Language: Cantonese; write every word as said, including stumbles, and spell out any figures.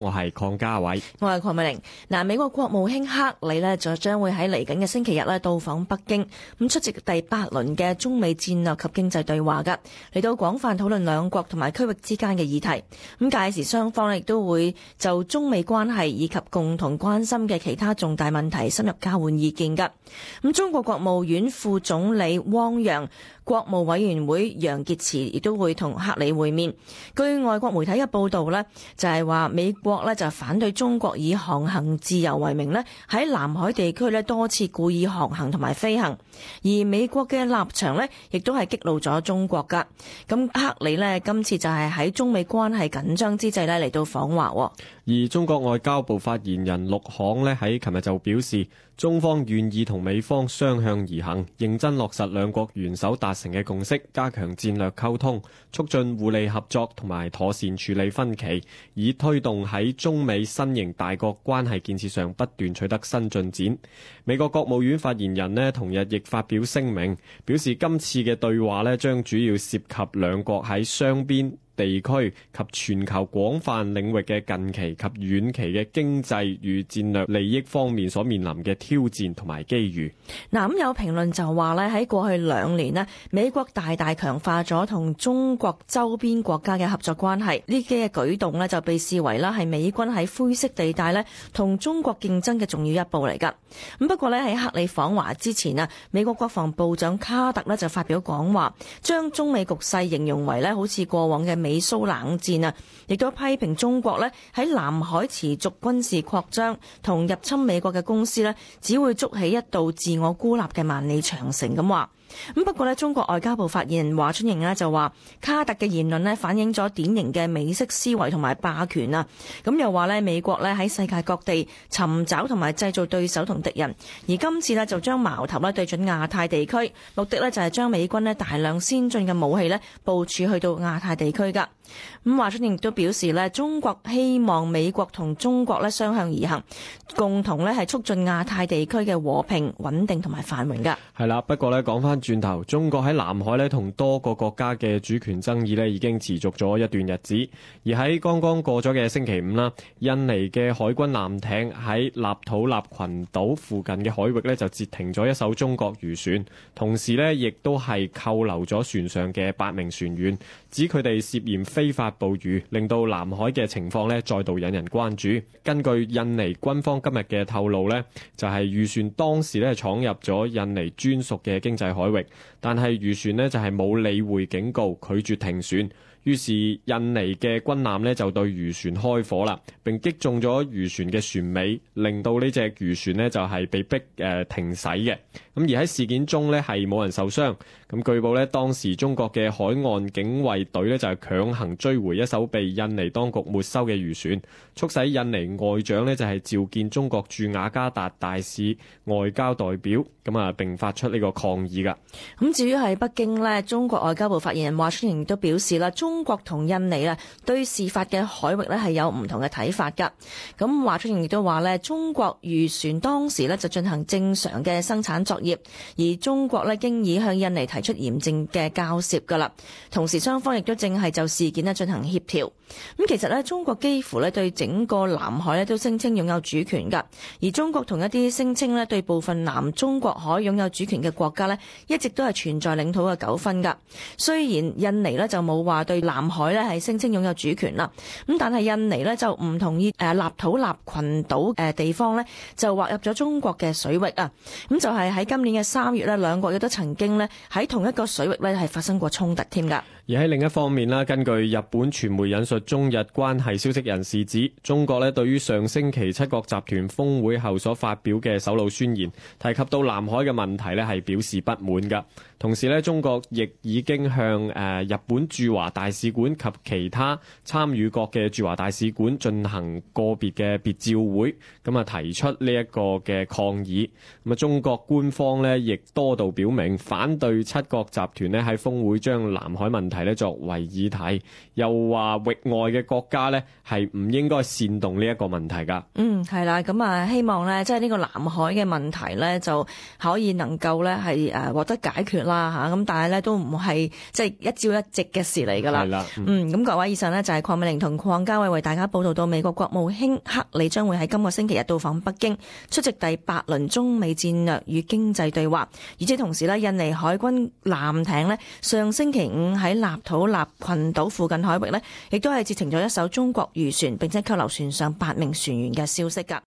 我係鄺家偉， 我係鄺美玲。嗱，美國國務卿克里呢就將會喺嚟緊嘅星期日呢到訪北京，咁出席第八輪嘅中美戰略及經濟對話噶，嚟到廣泛討論兩國同埋區域之間嘅議題。咁屆時雙方呢亦都會就中美關係以及共同關心嘅其他重大問題深入交換意見噶。咁中國國務院副總理汪洋、國務委員會楊潔篪亦都會同克里會面。據外國媒體嘅報道呢，就係話美國呢就反對中國以航行自由為名呢喺南海地區呢多次故意航行同埋飛行，而美國嘅立場呢亦都係激怒咗中國噶。咁克里呢今次就係喺中美關係緊張之際呢嚟到訪華。 而中國外交部發言人陸慷呢喺琴日就表示，中方願意同美方相向而行，認真落實兩國元首達成嘅共識，加強戰略溝通，促進互利合作同埋妥善處理分歧，以推動喺中美新型大國關係建設上不斷取得新進展。美國國務院發言人呢同日亦發表聲明，表示今次嘅對話呢將主要涉及兩國喺雙邊、地區及全球廣泛領域嘅近期及遠期嘅經濟與戰略利益方面所面臨嘅挑戰同埋機遇。 嗱，咁有評論就話咧，喺過去兩年咧，美國大大強化咗同中國周邊國家嘅合作關係，呢啲嘅舉動咧就被視為啦係美軍喺灰色地帶咧同中國競爭嘅重要一步嚟㗎。咁不過咧喺克里訪華之前啊，美國國防部長卡特咧就發表講話，將中美局勢形容為咧好似過往嘅美蘇冷戰啊，亦都批評中國咧喺南海持續軍事擴張同入侵美國嘅公司咧，只會築起一道自我孤立嘅萬里長城咁話。咁不過咧，中國外交部發言人華春瑩咧就話，卡特嘅言論咧反映咗典型嘅美式思維同埋霸權啊。咁又話咧，美國咧喺世界各地尋找同埋製造對手同敵人，而今次咧就將矛頭咧對準亞太地區，目的咧就係將美軍咧大量先進嘅武器咧部署去到亞太地區噶。咁華春瑩亦都表示咧，中國希望美國同中國咧相向而行，共同咧係促進亞太地區嘅和平穩定同埋繁榮噶。 係啦，不過咧講翻轉頭，中國喺南海咧同多個國家嘅主權爭議咧已經持續咗一段日子。而喺剛剛過咗嘅星期五啦，印尼嘅海軍艦艇喺納土納群島附近嘅海域咧就截停咗一艘中國漁船，同時咧亦都係扣留咗船上嘅八名船員，指佢哋涉嫌非法捕魚，令到南海嘅情況咧再度引人關注。根據印尼軍方今日嘅透露咧，就係漁船當時咧闖入咗印尼專屬嘅經濟海域，但係漁船呢就係冇理會警告，拒絕停船。於是印尼嘅軍艦呢就對漁船開火啦，並擊中咗漁船嘅船尾，令到呢隻漁船呢就係被逼誒停駛嘅。咁而喺事件中呢係冇人受傷。咁據報呢，當時中國嘅海岸警衛隊呢就係強行追回一艘被印尼當局沒收嘅漁船，促使印尼外長呢就係召見中國駐雅加達大使外交代表，咁啊並發出呢個抗議噶。 咁至於喺北京呢，中國外交部發言人華春瑩都表示啦，中國同印尼啊對事發嘅海域呢係有唔同嘅睇法噶。咁華春瑩亦都話呢，中國漁船當時呢就進行正常嘅生產作業，而中國呢經已向印尼提出嚴正嘅交涉噶啦。同時雙方亦都正係就事件呢進行協調。咁其實呢，中國幾乎呢對整個南海呢都聲稱擁有主權噶，而中國同一啲聲稱呢對部分南中國海擁有主權嘅國家呢，一直都係存在領土嘅糾紛噶。雖然印尼呢就冇話對南海呢係聲稱擁有主權啦，咁但係印尼呢就唔同意誒納土納群島誒地方呢就劃入咗中國嘅水域啊。咁就係喺今年嘅三月呢，兩國亦都曾經呢喺同一個水域呢係發生過衝突添噶。 而喺另一方面啦，根據日本傳媒引述中日關係消息人士指，中國咧對於上星期七國集團峰會後所發表嘅首腦宣言，提及到南海嘅問題咧係表示不滿噶。同時咧，中國亦已經向誒日本駐華大使館及其他參與國嘅駐華大使館進行個別嘅別召會，咁啊提出呢一個嘅抗議。咁啊，中國官方咧亦多度表明反對七國集團咧喺峰會將南海問題題咧作為議題，又話域外嘅國家咧係唔應該煽動呢一個問題噶。 嗯，係啦，咁啊希望咧即係呢個南海嘅問題咧就可以能夠咧係誒獲得解決啦吓，咁但係咧都唔係即係一朝一夕嘅事嚟噶啦。係啦，嗯，咁各位以上呢，就係鄺美玲同鄺家偉為大家報道到美國國務卿克里將會喺今個星期日到訪北京，出席第八輪中美戰略與經濟對話。而且同時呢，印尼海軍艦艇呢，上星期五喺納土納群島附近海域呢，亦都係截停咗一艘中國漁船，並且扣留船上八名船員嘅消息㗎。